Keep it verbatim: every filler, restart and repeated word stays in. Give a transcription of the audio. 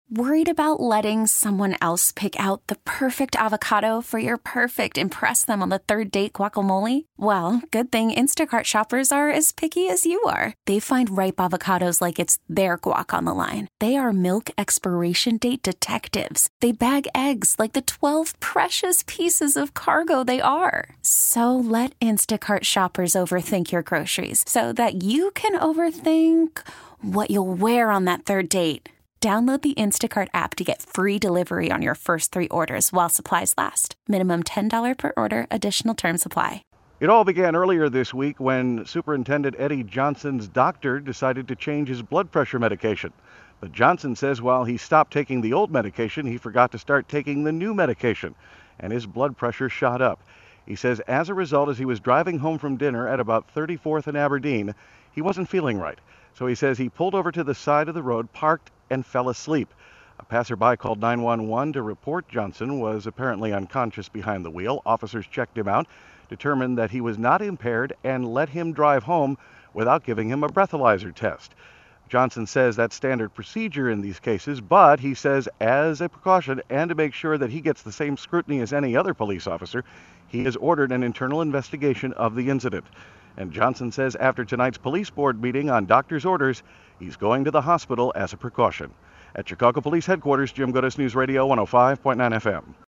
Worried about letting someone else pick out the perfect avocado for your perfect impress them on the third date guacamole? Well, good thing Instacart shoppers are as picky as you are. They find ripe avocados like it's their guac on the line. They are milk expiration date detectives. They bag eggs like the twelve precious pieces of cargo they are. So let Instacart shoppers overthink your groceries so that you can overthink what you'll wear on that third date. Download the Instacart app to get free delivery on your first three orders while supplies last. Minimum ten dollars per order. Additional terms apply. It all began earlier this week when Superintendent Eddie Johnson's doctor decided to change his blood pressure medication. But Johnson says while he stopped taking the old medication, he forgot to start taking the new medication, and his blood pressure shot up. He says as a result, as he was driving home from dinner at about thirty-fourth and Aberdeen, he wasn't feeling right. So he says he pulled over to the side of the road, parked, and fell asleep. A passerby called nine one one to report Johnson was apparently unconscious behind the wheel. Officers checked him out, determined that he was not impaired, and let him drive home without giving him a breathalyzer test. Johnson says that's standard procedure in these cases, but he says as a precaution and to make sure that he gets the same scrutiny as any other police officer, he has ordered an internal investigation of the incident. And Johnson says after tonight's police board meeting on doctor's orders, he's going to the hospital as a precaution. At Chicago Police Headquarters, Jim Goodis, News Radio one oh five point nine F M.